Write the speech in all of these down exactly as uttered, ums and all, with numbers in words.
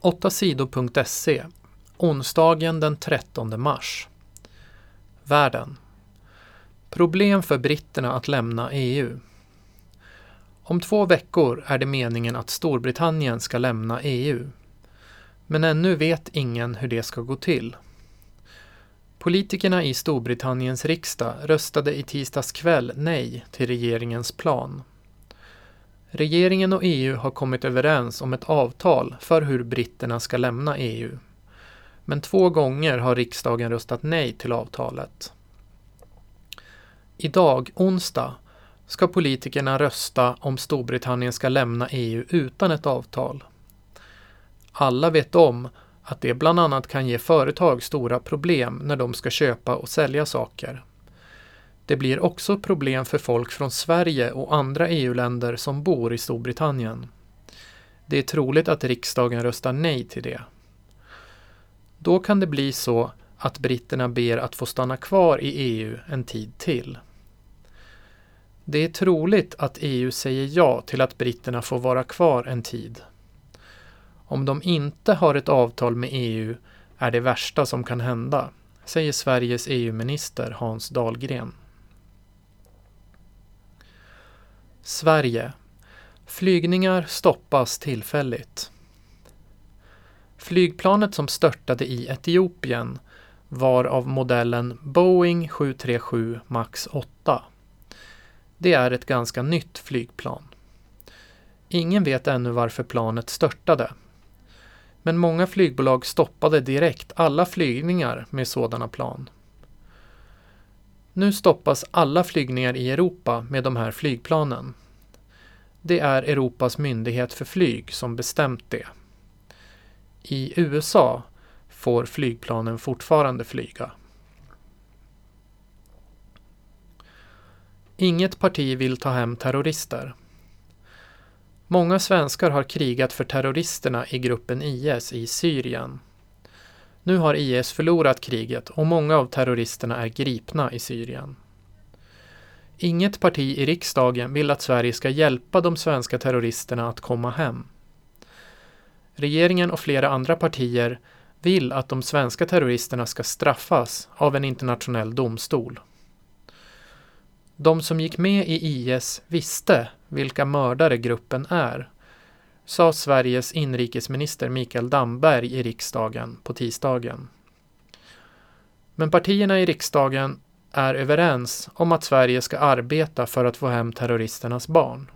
åtta sidor punkt se, onsdagen den trettonde mars. Världen. Problem för britterna att lämna E U. Om två veckor är det meningen att Storbritannien ska lämna E U. Men ännu vet ingen hur det ska gå till. Politikerna i Storbritanniens riksdag röstade i tisdags kväll nej till regeringens plan. Regeringen och E U har kommit överens om ett avtal för hur britterna ska lämna E U. Men två gånger har riksdagen röstat nej till avtalet. Idag, onsdag, ska politikerna rösta om Storbritannien ska lämna E U utan ett avtal. Alla vet om att det bland annat kan ge företag stora problem när de ska köpa och sälja saker. Det blir också problem för folk från Sverige och andra E U-länder som bor i Storbritannien. Det är troligt att riksdagen röstar nej till det. Då kan det bli så att britterna ber att få stanna kvar i E U en tid till. Det är troligt att E U säger ja till att britterna får vara kvar en tid. Om de inte har ett avtal med E U är det värsta som kan hända, säger Sveriges E U-minister Hans Dahlgren. Sverige. Flygningar stoppas tillfälligt. Flygplanet som störtade i Etiopien var av modellen Boeing sju tre sju Max åtta. Det är ett ganska nytt flygplan. Ingen vet ännu varför planet störtade. Men många flygbolag stoppade direkt alla flygningar med sådana plan. Nu stoppas alla flygningar i Europa med de här flygplanen. Det är Europas myndighet för flyg som bestämt det. I U S A får flygplanen fortfarande flyga. Inget parti vill ta hem terrorister. Många svenskar har krigat för terroristerna i gruppen I S i Syrien. Nu har I S förlorat kriget och många av terroristerna är gripna i Syrien. Inget parti i riksdagen vill att Sverige ska hjälpa de svenska terroristerna att komma hem. Regeringen och flera andra partier vill att de svenska terroristerna ska straffas av en internationell domstol. De som gick med i I S visste vilka mördare gruppen är, sa Sveriges inrikesminister Mikael Damberg i riksdagen på tisdagen. Men partierna i riksdagen är överens om att Sverige ska arbeta för att få hem terroristernas barn.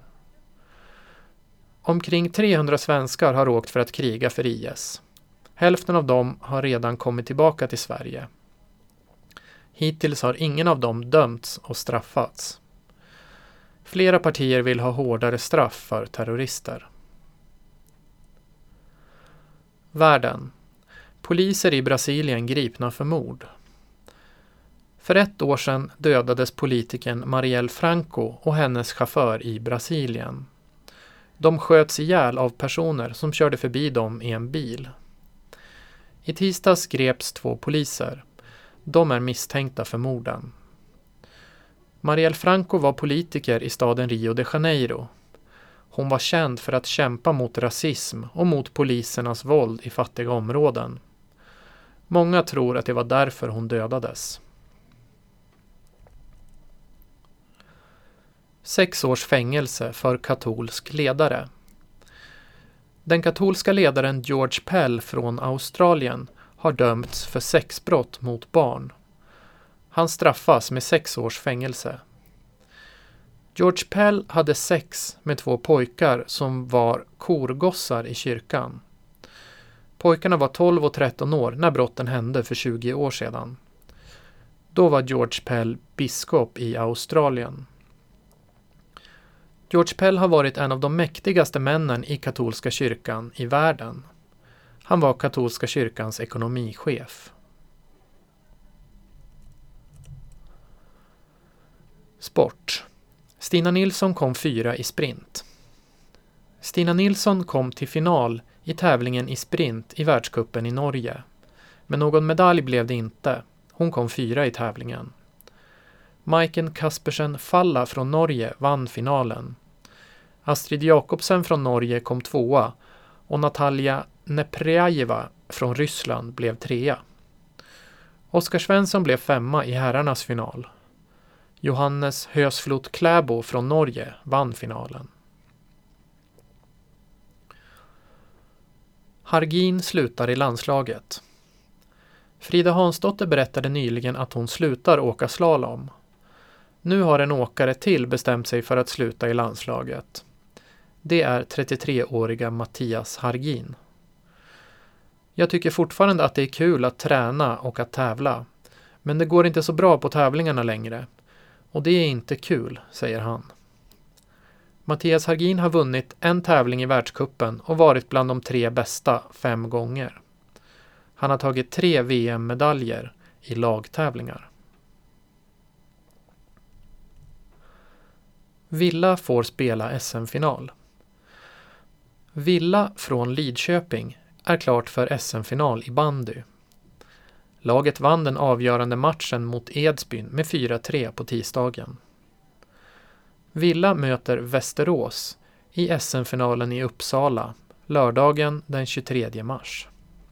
Omkring trehundra svenskar har åkt för att kriga för I S. Hälften av dem har redan kommit tillbaka till Sverige. Hittills har ingen av dem dömts och straffats. Flera partier vill ha hårdare straff för terrorister. Världen. Poliser i Brasilien gripna för mord. För ett år sedan dödades politikern Marielle Franco och hennes chaufför i Brasilien. De sköts ihjäl av personer som körde förbi dem i en bil. I tisdags greps två poliser. De är misstänkta för morden. Marielle Franco var politiker i staden Rio de Janeiro. Hon var känd för att kämpa mot rasism och mot polisernas våld i fattiga områden. Många tror att det var därför hon dödades. Sex års fängelse för katolsk ledare. Den katolska ledaren George Pell från Australien har dömts för sexbrott mot barn. Han straffas med sex års fängelse. George Pell hade sex med två pojkar som var korgossar i kyrkan. Pojkarna var tolv och tretton år när brotten hände för tjugo år sedan. Då var George Pell biskop i Australien. George Pell har varit en av de mäktigaste männen i katolska kyrkan i världen. Han var katolska kyrkans ekonomichef. Sport. Stina Nilsson kom fyra i sprint. Stina Nilsson kom till final i tävlingen i sprint i världscupen i Norge. Men någon medalj blev det inte. Hon kom fyra i tävlingen. Maiken Kaspersen Falla från Norge vann finalen. Astrid Jakobsen från Norge kom tvåa och Natalia Neprjajeva från Ryssland blev trea. Oskar Svensson blev femma i herrarnas final. Johannes Hösflot Kläbo från Norge vann finalen. Hargin slutar i landslaget. Frida Hansdotter berättade nyligen att hon slutar åka slalom. Nu har en åkare till bestämt sig för att sluta i landslaget. Det är trettiotreåriga Mattias Hargin. Jag tycker fortfarande att det är kul att träna och att tävla. Men det går inte så bra på tävlingarna längre. Och det är inte kul, säger han. Mattias Hargin har vunnit en tävling i världscupen och varit bland de tre bästa fem gånger. Han har tagit tre V M-medaljer i lagtävlingar. Villa får spela S M-final. Villa från Lidköping är klart för S M-final i bandy. Laget vann den avgörande matchen mot Edsbyn med fyra tre på tisdagen. Villa möter Västerås i S M-finalen i Uppsala lördagen den tjugotredje mars.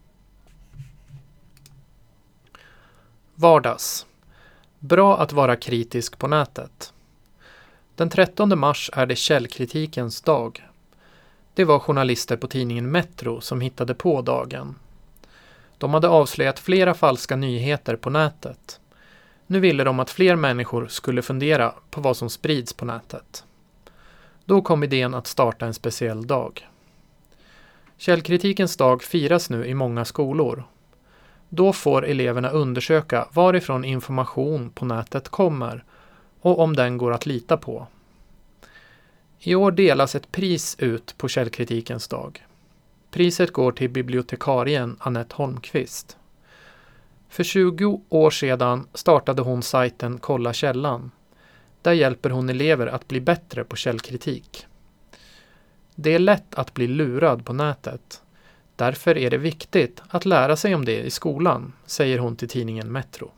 Vardags. Bra att vara kritisk på nätet. Den trettonde mars är det källkritikens dag. Det var journalister på tidningen Metro som hittade på dagen. De hade avslöjat flera falska nyheter på nätet. Nu ville de att fler människor skulle fundera på vad som sprids på nätet. Då kom idén att starta en speciell dag. Källkritikens dag firas nu i många skolor. Då får eleverna undersöka varifrån information på nätet kommer och om den går att lita på. I år delas ett pris ut på källkritikens dag. Priset går till bibliotekarien Annette Holmqvist. För tjugo år sedan startade hon sajten Kolla källan. Där hjälper hon elever att bli bättre på källkritik. Det är lätt att bli lurad på nätet. Därför är det viktigt att lära sig om det i skolan, säger hon till tidningen Metro.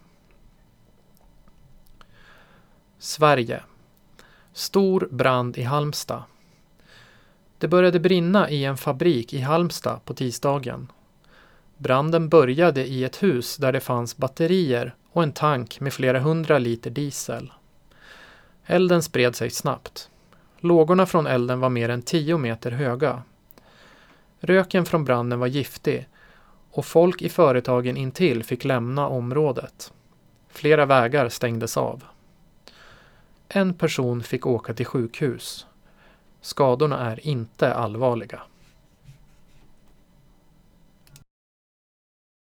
Sverige. Stor brand i Halmstad. Det började brinna i en fabrik i Halmstad på tisdagen. Branden började i ett hus där det fanns batterier och en tank med flera hundra liter diesel. Elden spred sig snabbt. Lågorna från elden var mer än tio meter höga. Röken från branden var giftig och folk i företagen intill fick lämna området. Flera vägar stängdes av. En person fick åka till sjukhus. Skadorna är inte allvarliga.